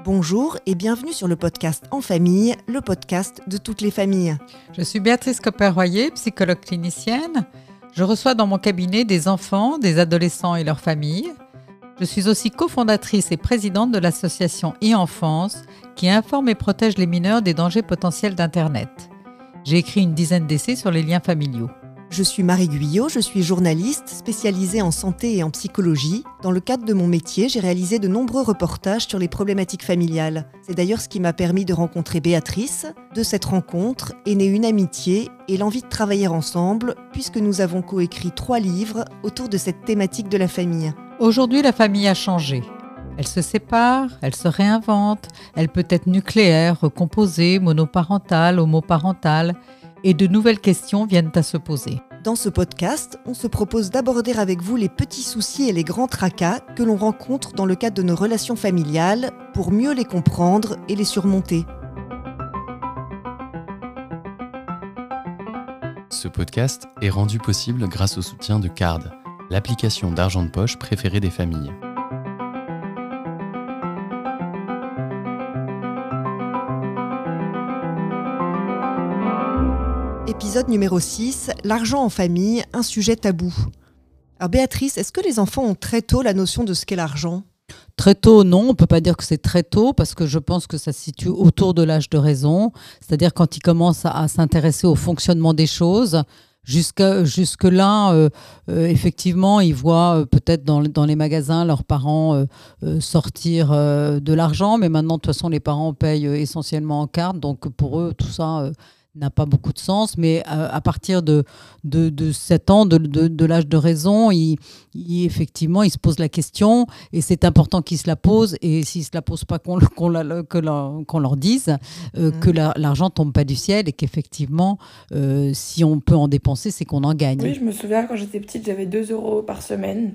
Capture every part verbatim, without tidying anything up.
Bonjour et bienvenue sur le podcast En Famille, le podcast de toutes les familles. Je suis Béatrice Copper-Royer, psychologue clinicienne. Je reçois dans mon cabinet des enfants, des adolescents et leurs familles. Je suis aussi cofondatrice et présidente de l'association e-Enfance qui informe et protège les mineurs des dangers potentiels d'Internet. J'ai écrit une dizaine d'essais sur les liens familiaux. Je suis Marie Guyot, je suis journaliste spécialisée en santé et en psychologie. Dans le cadre de mon métier, j'ai réalisé de nombreux reportages sur les problématiques familiales. C'est d'ailleurs ce qui m'a permis de rencontrer Béatrice. De cette rencontre est née une amitié et l'envie de travailler ensemble, puisque nous avons coécrit trois livres autour de cette thématique de la famille. Aujourd'hui, la famille a changé. Elle se sépare, elle se réinvente, elle peut être nucléaire, recomposée, monoparentale, homoparentale, et de nouvelles questions viennent à se poser. Dans ce podcast, on se propose d'aborder avec vous les petits soucis et les grands tracas que l'on rencontre dans le cadre de nos relations familiales pour mieux les comprendre et les surmonter. Ce podcast est rendu possible grâce au soutien de Card, l'application d'argent de poche préférée des familles. Épisode numéro six, l'argent en famille, un sujet tabou. Alors Béatrice, est-ce que les enfants ont très tôt la notion de ce qu'est l'argent ? Très tôt, non, on ne peut pas dire que c'est très tôt parce que je pense que ça se situe autour de l'âge de raison, c'est-à-dire quand ils commencent à, à s'intéresser au fonctionnement des choses. Jusqu'à, jusque-là, euh, euh, effectivement, ils voient euh, peut-être dans, dans les magasins leurs parents euh, euh, sortir euh, de l'argent, mais maintenant, de toute façon, les parents payent euh, essentiellement en carte, donc pour eux, tout ça euh, n'a pas beaucoup de sens. Mais euh, à partir de, de, de sept ans, de, de, de l'âge de raison, ils, ils, effectivement, ils se posent la question, et c'est important qu'ils se la posent, et s'ils ne se la posent pas, qu'on, qu'on, la, que la, qu'on leur dise euh, mmh. que la, l'argent ne tombe pas du ciel, et qu'effectivement, euh, si on peut en dépenser, c'est qu'on en gagne. Oui, je me souviens, quand j'étais petite, j'avais deux euros par semaine.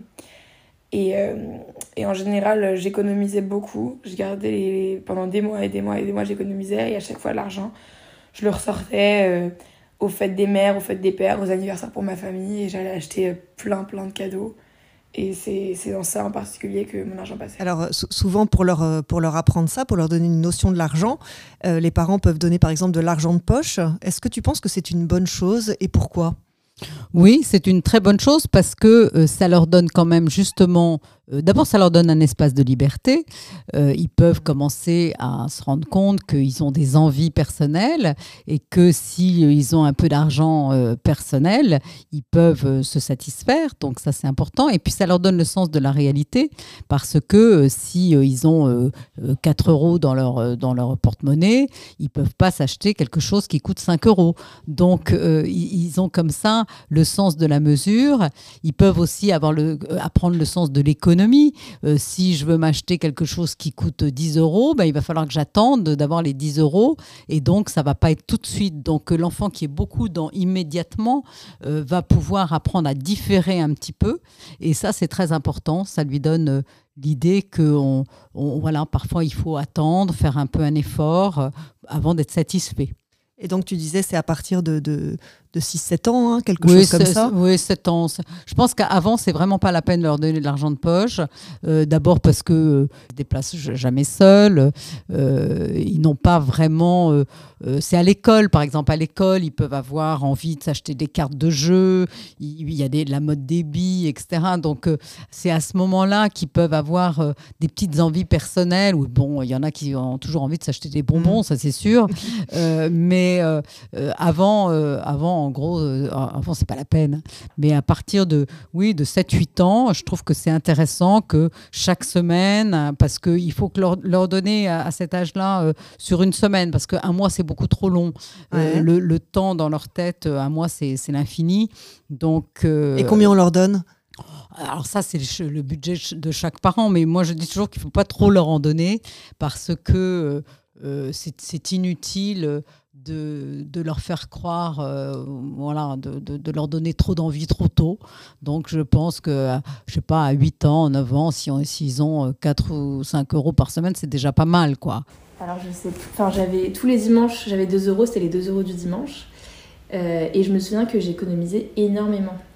Et, euh, et en général, j'économisais beaucoup. Je gardais les, pendant des mois et des mois et des mois, j'économisais. Et à chaque fois, l'argent, je le ressortais euh, aux fêtes des mères, aux fêtes des pères, aux anniversaires pour ma famille. Et j'allais acheter plein, plein de cadeaux. Et c'est, c'est dans ça en particulier que mon argent passait. Alors sou- souvent, pour leur, pour leur apprendre ça, pour leur donner une notion de l'argent, euh, les parents peuvent donner par exemple de l'argent de poche. Est-ce que tu penses que c'est une bonne chose et pourquoi ? Oui, c'est une très bonne chose parce que euh, ça leur donne quand même justement, euh, d'abord ça leur donne un espace de liberté, euh, ils peuvent commencer à se rendre compte qu'ils ont des envies personnelles et que si euh, ils ont un peu d'argent euh, personnel, ils peuvent euh, se satisfaire, donc ça c'est important. Et puis ça leur donne le sens de la réalité parce que euh, si euh, ils ont euh, quatre euros dans leur, euh, dans leur porte-monnaie, ils ne peuvent pas s'acheter quelque chose qui coûte cinq euros. Donc euh, ils, ils ont comme ça le sens de la mesure. Ils peuvent aussi avoir le, apprendre le sens de l'économie. Euh, si je veux m'acheter quelque chose qui coûte dix euros, ben, il va falloir que j'attende d'avoir les dix euros et donc ça ne va pas être tout de suite. Donc l'enfant qui est beaucoup dans immédiatement euh, va pouvoir apprendre à différer un petit peu et ça c'est très important. Ça lui donne euh, l'idée que on, on, voilà, parfois il faut attendre, faire un peu un effort euh, avant d'être satisfait. Et donc tu disais c'est à partir de, de, de six sept ans, hein, quelque oui, chose comme ça. Oui, sept ans. Je pense qu'avant, c'est vraiment pas la peine de leur donner de l'argent de poche. Euh, d'abord parce qu'ils euh, ne se déplacent jamais seuls. Euh, ils n'ont pas vraiment... Euh, euh, c'est à l'école, par exemple. À l'école, ils peuvent avoir envie de s'acheter des cartes de jeu. Il, il y a des, la mode des billes, et cetera. Donc, euh, c'est à ce moment-là qu'ils peuvent avoir euh, des petites envies personnelles. Où, bon, il y en a qui ont toujours envie de s'acheter des bonbons, mmh. ça c'est sûr. euh, mais euh, euh, avant, euh, avant, en gros, euh, avant, c'est pas la peine. Mais à partir de, oui, de sept huit ans, je trouve que c'est intéressant que chaque semaine, parce qu'il faut que leur, leur donner à, à cet âge-là euh, sur une semaine, parce qu'un mois, c'est beaucoup trop long. Ouais. Euh, le, le temps dans leur tête, un mois, c'est, c'est l'infini. Donc, euh, Et combien on leur donne ? Alors ça, c'est le, le budget de chaque parent, mais moi, je dis toujours qu'il ne faut pas trop leur en donner, parce que euh, c'est, c'est inutile De, de leur faire croire, euh, voilà, de, de, de leur donner trop d'envie trop tôt. Donc je pense que, je sais pas, à huit ans, neuf ans, si on, s'ils ont quatre ou cinq euros par semaine, c'est déjà pas mal, quoi. Alors je sais, enfin j'avais, tous les dimanches, j'avais deux euros, c'était les deux euros du dimanche. Euh, et je me souviens que j'économisais énormément.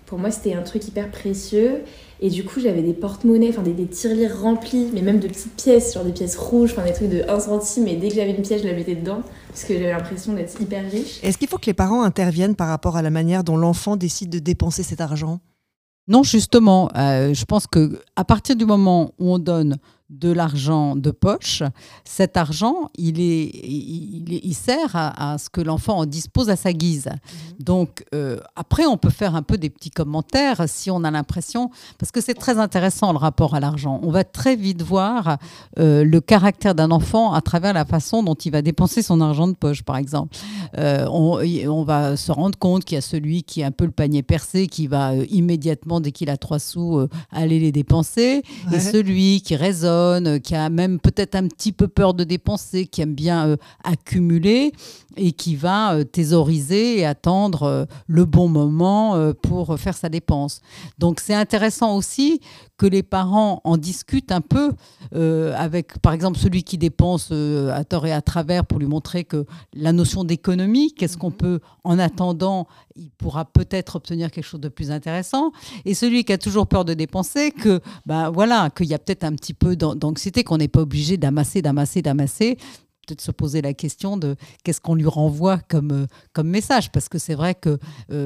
Pour moi, c'était un truc hyper précieux. Et du coup, j'avais des porte-monnaies, enfin des, des tirelires remplis, mais même de petites pièces, genre des pièces rouges, enfin des trucs de un centime. Et dès que j'avais une pièce, je la mettais dedans, parce que j'avais l'impression d'être hyper riche. Est-ce qu'il faut que les parents interviennent par rapport à la manière dont l'enfant décide de dépenser cet argent ? Non, justement, euh, je pense qu'à partir du moment où on donne de l'argent de poche, cet argent, il, est, il, il, il sert à, à ce que l'enfant en dispose à sa guise. Mmh. Donc, euh, après, on peut faire un peu des petits commentaires si on a l'impression, parce que c'est très intéressant le rapport à l'argent. On va très vite voir euh, le caractère d'un enfant à travers la façon dont il va dépenser son argent de poche, par exemple. Euh, on, on va se rendre compte qu'il y a celui qui a un peu le panier percé, qui va euh, immédiatement, dès qu'il a trois sous, euh, aller les dépenser, ouais. Et celui qui raisonne, qui a même peut-être un petit peu peur de dépenser, qui aime bien euh, accumuler et qui va euh, thésauriser et attendre euh, le bon moment euh, pour faire sa dépense. Donc c'est intéressant aussi que les parents en discutent un peu euh, avec, par exemple, celui qui dépense euh, à tort et à travers pour lui montrer que la notion d'économie, qu'est-ce qu'on peut, en attendant, il pourra peut-être obtenir quelque chose de plus intéressant. Et celui qui a toujours peur de dépenser, que, ben, voilà, qu'il y a peut-être un petit peu d'anxiété, qu'on n'est pas obligé d'amasser, d'amasser, d'amasser. Peut-être se poser la question de qu'est-ce qu'on lui renvoie comme, comme message, parce que c'est vrai que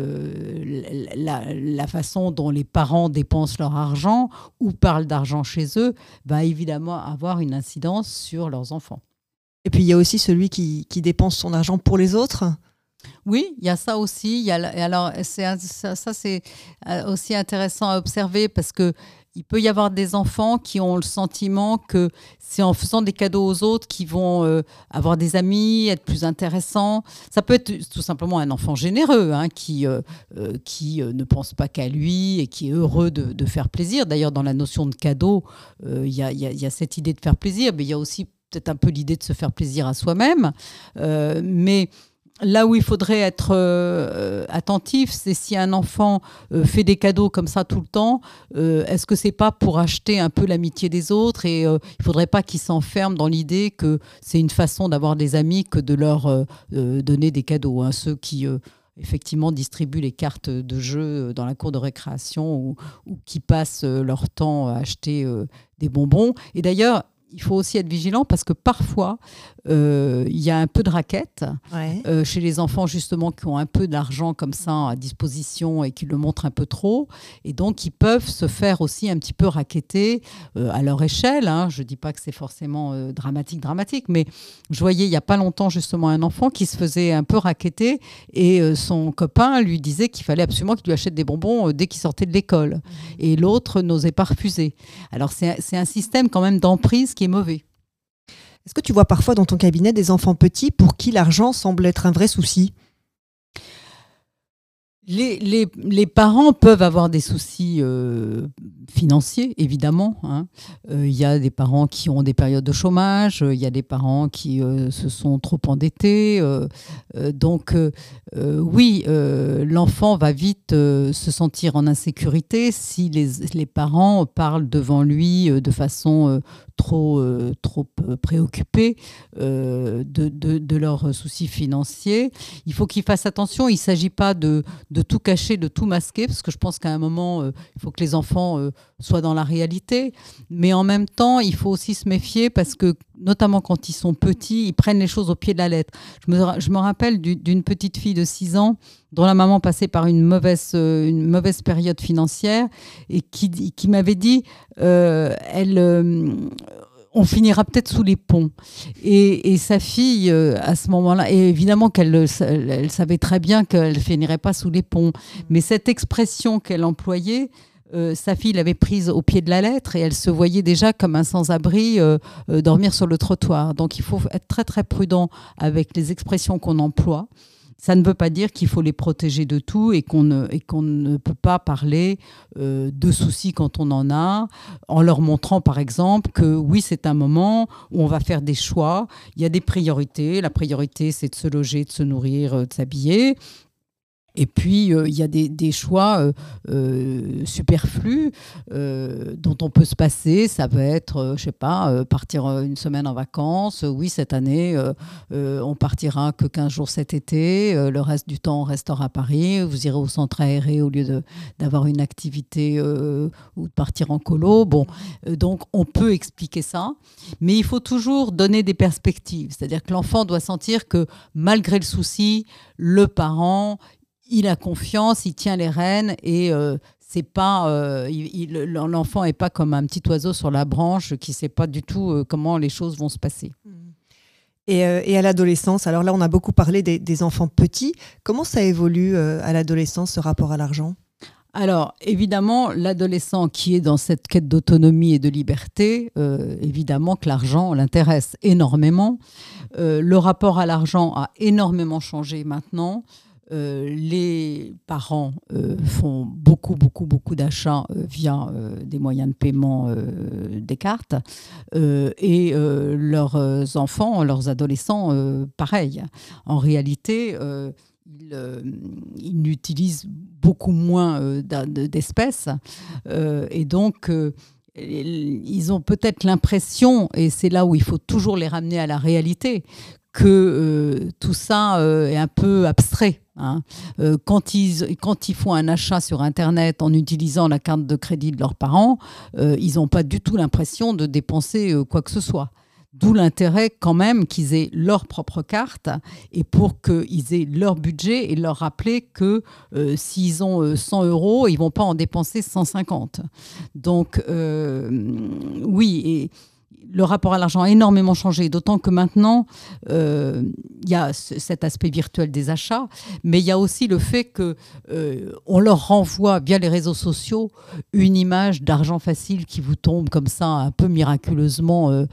euh, la, la façon dont les parents dépensent leur argent ou parlent d'argent chez eux va évidemment avoir une incidence sur leurs enfants. Et puis il y a aussi celui qui, qui dépense son argent pour les autres. Oui, il y a ça aussi. Il y a, alors, c'est, ça, ça, c'est aussi intéressant à observer parce que il peut y avoir des enfants qui ont le sentiment que c'est en faisant des cadeaux aux autres qu'ils vont euh, avoir des amis, être plus intéressants. Ça peut être tout simplement un enfant généreux hein, qui, euh, euh, qui euh, ne pense pas qu'à lui et qui est heureux de, de faire plaisir. D'ailleurs, dans la notion de cadeau, il y a, y a, y a cette idée de faire plaisir, mais il y a aussi peut-être un peu l'idée de se faire plaisir à soi-même. Euh, mais là où il faudrait être euh, attentif, c'est si un enfant euh, fait des cadeaux comme ça tout le temps, euh, est-ce que c'est pas pour acheter un peu l'amitié des autres et euh, il faudrait pas qu'il s'enferme dans l'idée que c'est une façon d'avoir des amis que de leur euh, euh, donner des cadeaux. Hein. Ceux qui euh, effectivement distribuent les cartes de jeu dans la cour de récréation ou, ou qui passent leur temps à acheter euh, des bonbons. Et d'ailleurs, il faut aussi être vigilant parce que parfois, euh, il y a un peu de raquette ouais. euh, chez les enfants justement qui ont un peu d'argent comme ça à disposition et qui le montrent un peu trop. Et donc, ils peuvent se faire aussi un petit peu raqueter euh, à leur échelle. Hein. Je ne dis pas que c'est forcément euh, dramatique, dramatique, mais je voyais il n'y a pas longtemps justement un enfant qui se faisait un peu raqueter et euh, son copain lui disait qu'il fallait absolument qu'il lui achète des bonbons euh, dès qu'il sortait de l'école. Mmh. Et l'autre n'osait pas refuser. Alors, c'est, c'est un système quand même d'emprise qui est mauvais. Est-ce que tu vois parfois dans ton cabinet des enfants petits pour qui l'argent semble être un vrai souci ? Les, les, les parents peuvent avoir des soucis euh, financiers, évidemment. Hein. Euh, y a des parents qui ont des périodes de chômage, il euh, y a des parents qui euh, se sont trop endettés. Euh, euh, donc, euh, euh, oui, euh, l'enfant va vite euh, se sentir en insécurité si les, les parents parlent devant lui euh, de façon euh, trop, euh, trop préoccupée euh, de, de, de leurs soucis financiers. Il faut qu'ils fassent attention. Il ne s'agit pas de, de tout cacher, de tout masquer, parce que je pense qu'à un moment, euh, il faut que les enfants euh, soient dans la réalité. Mais en même temps, il faut aussi se méfier parce que, notamment quand ils sont petits, ils prennent les choses au pied de la lettre. Je me, je me rappelle du, d'une petite fille de six ans dont la maman passait par une mauvaise, euh, une mauvaise période financière et qui, qui m'avait dit euh, elle, euh, on finira peut-être sous les ponts. Et, et sa fille, euh, à ce moment-là, et évidemment qu'elle elle, elle savait très bien qu'elle ne finirait pas sous les ponts, mais cette expression qu'elle employait, Euh, sa fille l'avait prise au pied de la lettre et elle se voyait déjà comme un sans-abri euh, euh, dormir sur le trottoir. Donc il faut être très très prudent avec les expressions qu'on emploie. Ça ne veut pas dire qu'il faut les protéger de tout et qu'on ne, et qu'on ne peut pas parler euh, de soucis quand on en a, en leur montrant par exemple que oui, c'est un moment où on va faire des choix, il y a des priorités. La priorité, c'est de se loger, de se nourrir, de s'habiller. Et puis, il euh, y a des, des choix euh, euh, superflus euh, dont on peut se passer. Ça peut être, euh, je sais pas, euh, partir une semaine en vacances. Oui, cette année, euh, euh, on partira que quinze jours cet été. Euh, le reste du temps, on restera à Paris. Vous irez au centre aéré au lieu de, d'avoir une activité euh, ou de partir en colo. Bon, euh, donc, on peut expliquer ça. Mais il faut toujours donner des perspectives. C'est-à-dire que l'enfant doit sentir que malgré le souci, le parent... il a confiance, il tient les rênes et euh, c'est pas, euh, il, il, l'enfant n'est pas comme un petit oiseau sur la branche qui ne sait pas du tout euh, comment les choses vont se passer. Et, euh, et à l'adolescence, alors là on a beaucoup parlé des, des enfants petits, comment ça évolue euh, à l'adolescence ce rapport à l'argent ? Alors, évidemment, l'adolescent qui est dans cette quête d'autonomie et de liberté, euh, évidemment que l'argent l'intéresse énormément. Euh, le rapport à l'argent a énormément changé maintenant. Euh, les parents euh, font beaucoup, beaucoup, beaucoup d'achats euh, via euh, des moyens de paiement euh, des cartes euh, et euh, leurs enfants, leurs adolescents, euh, pareil. En réalité, euh, ils, euh, ils utilisent beaucoup moins euh, d'espèces euh, et donc... Euh, ils ont peut-être l'impression, et c'est là où il faut toujours les ramener à la réalité, que euh, tout ça euh, est un peu abstrait. Hein. Euh, quand, ils, quand ils font un achat sur Internet en utilisant la carte de crédit de leurs parents, euh, ils n'ont pas du tout l'impression de dépenser euh, quoi que ce soit. D'où l'intérêt quand même qu'ils aient leur propre carte et pour qu'ils aient leur budget et leur rappeler que euh, s'ils ont euh, cent euros, ils ne vont pas en dépenser cent cinquante. Donc euh, oui, et le rapport à l'argent a énormément changé, d'autant que maintenant, euh, il y a cet aspect virtuel des achats, mais il y a aussi le fait qu'on euh, leur renvoie via les réseaux sociaux une image d'argent facile qui vous tombe comme ça un peu miraculeusement euh,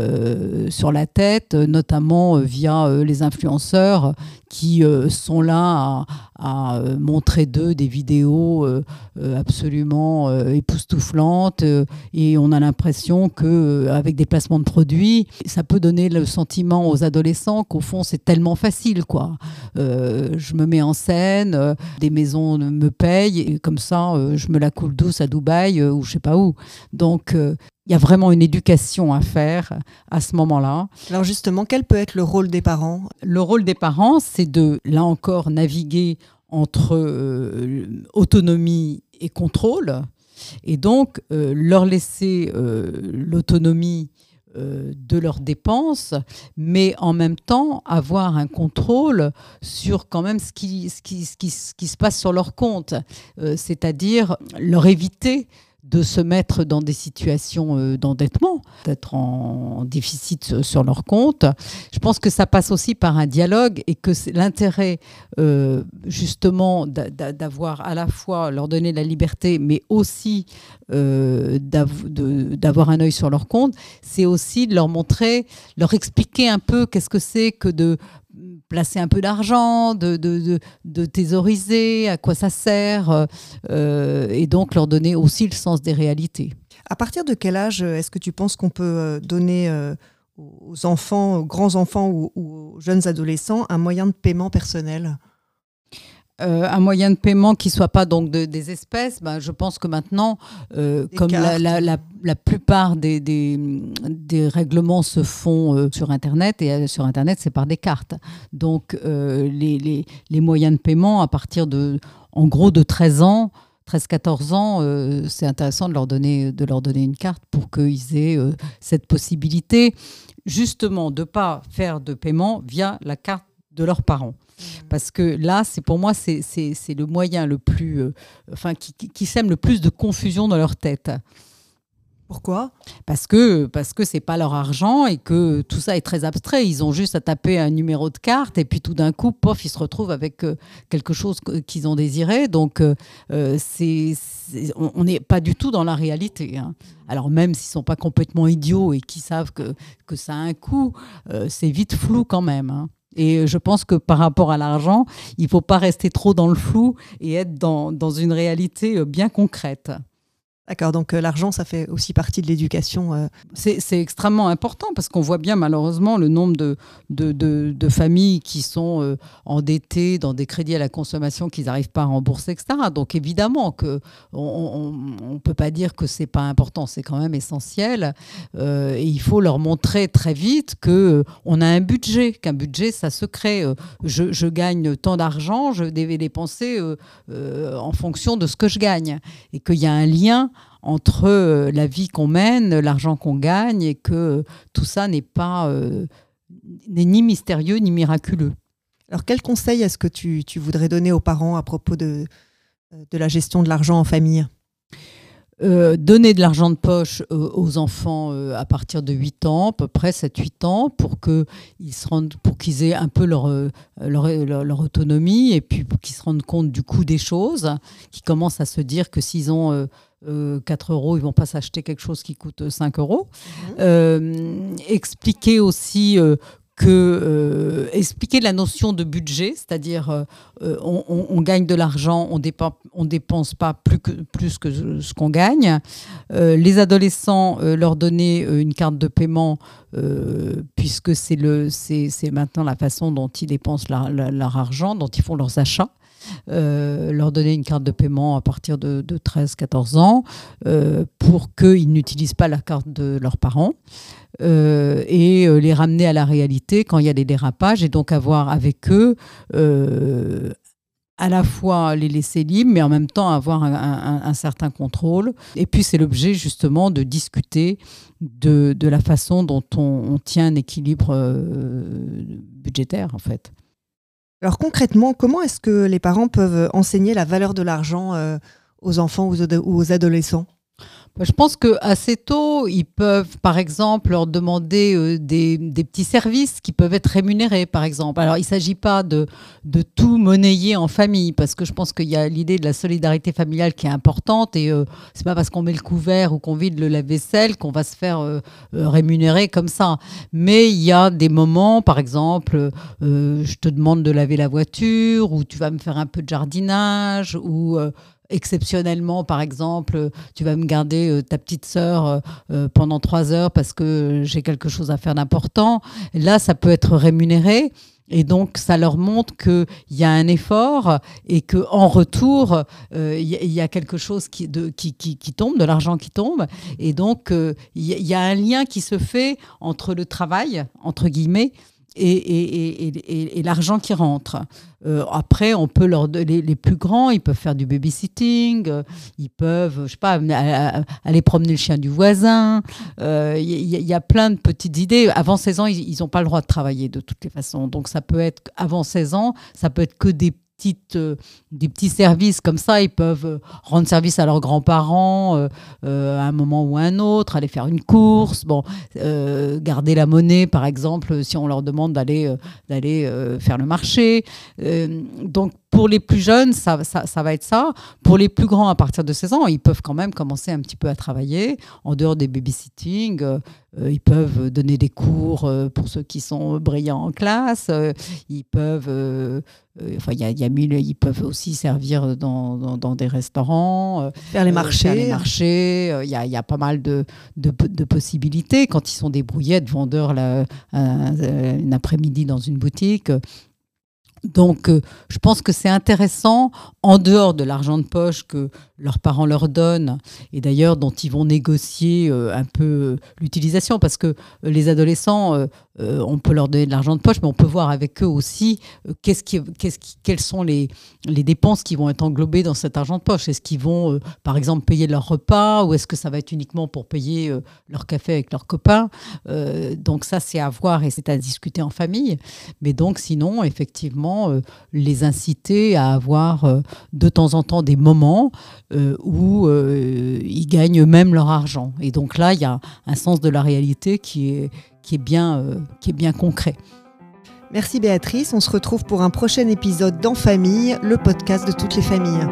euh, sur la tête, notamment euh, via euh, les influenceurs qui euh, sont là à, à montrer d'eux des vidéos euh, absolument euh, époustouflantes euh, et on a l'impression qu'avec des placements de produits, ça peut donner le sentiment aux adolescents qu'au fond c'est tellement facile, quoi. Euh, je me mets en scène, euh, des maisons me payent et comme ça euh, je me la coule douce à Dubaï euh, ou je sais pas où. Donc euh, il y a vraiment une éducation à faire à ce moment-là. Alors justement, quel peut être le rôle des parents ? Le rôle des parents, c'est de, là encore, naviguer entre euh, autonomie et contrôle, et donc euh, leur laisser euh, l'autonomie euh, de leurs dépenses, mais en même temps avoir un contrôle sur quand même ce qui, ce qui, ce qui, ce qui se passe sur leur compte, euh, c'est-à-dire leur éviter de se mettre dans des situations euh, d'endettement, d'être en, en déficit sur leur compte. Je pense que ça passe aussi par un dialogue et que c'est l'intérêt euh, justement d'avoir à la fois leur donner la liberté, mais aussi euh, d'av- de, d'avoir un œil sur leur compte, c'est aussi de leur montrer, leur expliquer un peu qu'est-ce que c'est que de placer un peu d'argent, de, de, de, de thésauriser, à quoi ça sert, euh, et donc leur donner aussi le sens des réalités. À partir de quel âge est-ce que tu penses qu'on peut donner euh, aux enfants, aux grands enfants ou, ou aux jeunes adolescents un moyen de paiement personnel ? Euh, un moyen de paiement qui ne soit pas donc de, des espèces, ben, je pense que maintenant, euh, comme la, la, la, la plupart des, des, des règlements se font euh, sur Internet, et euh, sur Internet, c'est par des cartes. Donc, euh, les, les, les moyens de paiement, à partir de, en gros, de treize ans, treize quatorze ans, euh, c'est intéressant de leur donner, de leur donner une carte pour qu'ils aient euh, cette possibilité, justement, de ne pas faire de paiement via la carte de leurs parents. Parce que là, c'est pour moi, c'est, c'est, c'est le moyen le plus, euh, enfin, qui, qui, qui sème le plus de confusion dans leur tête. Pourquoi ? Parce que parce que c'est pas leur argent et que tout ça est très abstrait. Ils ont juste à taper un numéro de carte et puis tout d'un coup, pof, ils se retrouvent avec euh, quelque chose qu'ils ont désiré. Donc, euh, c'est, c'est, on n'est pas du tout dans la réalité. Hein. Alors même s'ils sont pas complètement idiots et qu'ils savent que que ça a un coût, euh, c'est vite flou quand même. Hein. Et je pense que par rapport à l'argent, il ne faut pas rester trop dans le flou et être dans, dans une réalité bien concrète. D'accord, donc euh, l'argent, ça fait aussi partie de l'éducation. Euh... C'est, c'est extrêmement important parce qu'on voit bien malheureusement le nombre de, de, de, de familles qui sont euh, endettées dans des crédits à la consommation qu'ils n'arrivent pas à rembourser, et cetera. Donc évidemment qu'on ne peut pas dire que ce n'est pas important, c'est quand même essentiel. Euh, et il faut leur montrer très vite qu'on a un budget, qu'un budget, ça se crée. Je, je gagne tant d'argent, je devais dépenser euh, euh, en fonction de ce que je gagne. Et qu'il y a un lien entre la vie qu'on mène, l'argent qu'on gagne, et que tout ça n'est pas euh, n'est ni mystérieux ni miraculeux. Alors, quel conseil est-ce que tu, tu voudrais donner aux parents à propos de, de la gestion de l'argent en famille ? Euh, donner de l'argent de poche euh, aux enfants euh, à partir de huit ans, à peu près sept huit ans, pour qu'ils se rendent, pour qu'ils aient un peu leur, euh, leur, leur, leur autonomie, et puis pour qu'ils se rendent compte du coût des choses, qu'ils commencent à se dire que s'ils ont euh, euh, quatre euros, ils ne vont pas s'acheter quelque chose qui coûte cinq euros. Mmh. Euh, expliquer aussi euh, que euh, expliquer la notion de budget, c'est-à-dire euh, on, on, on gagne de l'argent, on dépense, on dépense pas plus que, plus que ce qu'on gagne. Euh, les adolescents, euh, leur donner une carte de paiement, euh, puisque c'est, le, c'est, c'est maintenant la façon dont ils dépensent leur, leur, leur argent, dont ils font leurs achats. Euh, leur donner une carte de paiement à partir de, de treize quatorze ans euh, pour qu'ils n'utilisent pas la carte de leurs parents. Euh, et euh, les ramener à la réalité quand il y a des dérapages, et donc avoir avec eux euh, à la fois les laisser libres, mais en même temps avoir un, un, un certain contrôle. Et puis c'est l'objet justement de discuter de, de la façon dont on, on tient un équilibre euh, budgétaire en fait. Alors concrètement, comment est-ce que les parents peuvent enseigner la valeur de l'argent euh, aux enfants ou aux adolescents ? Je pense qu'assez tôt, ils peuvent, par exemple, leur demander euh, des, des petits services qui peuvent être rémunérés, par exemple. Alors, il ne s'agit pas de, de tout monnayer en famille, parce que je pense qu'il y a l'idée de la solidarité familiale qui est importante, et euh, ce n'est pas parce qu'on met le couvert ou qu'on vide le lave-vaisselle qu'on va se faire euh, euh, rémunérer comme ça. Mais il y a des moments, par exemple, euh, je te demande de laver la voiture, ou tu vas me faire un peu de jardinage, ou... Euh, exceptionnellement, par exemple, tu vas me garder euh, ta petite sœur euh, pendant trois heures parce que j'ai quelque chose à faire d'important. Là, ça peut être rémunéré. Et donc, ça leur montre qu'il y a un effort et qu'en retour, il euh, y, y a quelque chose qui, de, qui, qui, qui tombe, de l'argent qui tombe. Et donc, il euh, y, y a un lien qui se fait entre le travail, entre guillemets, et, et, et, et, et l'argent qui rentre. Euh, après, on peut leur les, les plus grands, ils peuvent faire du babysitting, euh, ils peuvent, je sais pas, aller promener le chien du voisin. Il euh, y, y a plein de petites idées. Avant seize ans, ils n'ont pas le droit de travailler de toutes les façons. Donc, ça peut être avant seize ans, ça peut être que des Petites, euh, des petits services comme ça. Ils peuvent euh, rendre service à leurs grands-parents euh, euh, à un moment ou à un autre, aller faire une course, bon, euh, garder la monnaie par exemple si on leur demande d'aller, euh, d'aller euh, faire le marché. Euh, donc pour les plus jeunes, ça, ça, ça va être ça. Pour les plus grands, à partir de seize ans, ils peuvent quand même commencer un petit peu à travailler. En dehors des babysitting, euh, euh, ils peuvent donner des cours euh, pour ceux qui sont brillants en classe. Euh, ils peuvent... Euh, euh, enfin, il y a, y a mille, ils peuvent aussi servir dans, dans, dans des restaurants. Euh, faire les marchés. Euh, faire les marchés. Il euh, y, a, y a pas mal de, de, de possibilités. Quand ils sont débrouillés, être vendeurs la, un, un après-midi dans une boutique... Donc, euh, je pense que c'est intéressant, en dehors de l'argent de poche que leurs parents leur donnent, et d'ailleurs dont ils vont négocier euh, un peu euh, l'utilisation, parce que euh, les adolescents, euh, euh, on peut leur donner de l'argent de poche, mais on peut voir avec eux aussi euh, qu'est-ce qui, qu'est-ce qui, quelles sont les, les dépenses qui vont être englobées dans cet argent de poche. Est-ce qu'ils vont, euh, par exemple, payer leur repas, ou est-ce que ça va être uniquement pour payer euh, leur café avec leurs copains ? euh, Donc ça, c'est à voir et c'est à discuter en famille. Mais donc, sinon, effectivement, Euh, les inciter à avoir euh, de temps en temps des moments euh, où euh, ils gagnent eux-mêmes leur argent. Et donc là, il y a un sens de la réalité qui est, qui est, bien, euh, qui est bien concret. Merci Béatrice. On se retrouve pour un prochain épisode d'En Famille, le podcast de toutes les familles.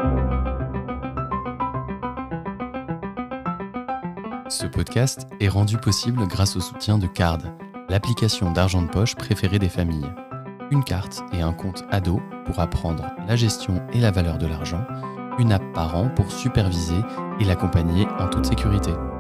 Ce podcast est rendu possible grâce au soutien de Card, l'application d'argent de poche préférée des familles. Une carte et un compte ado pour apprendre la gestion et la valeur de l'argent, une app par an pour superviser et l'accompagner en toute sécurité.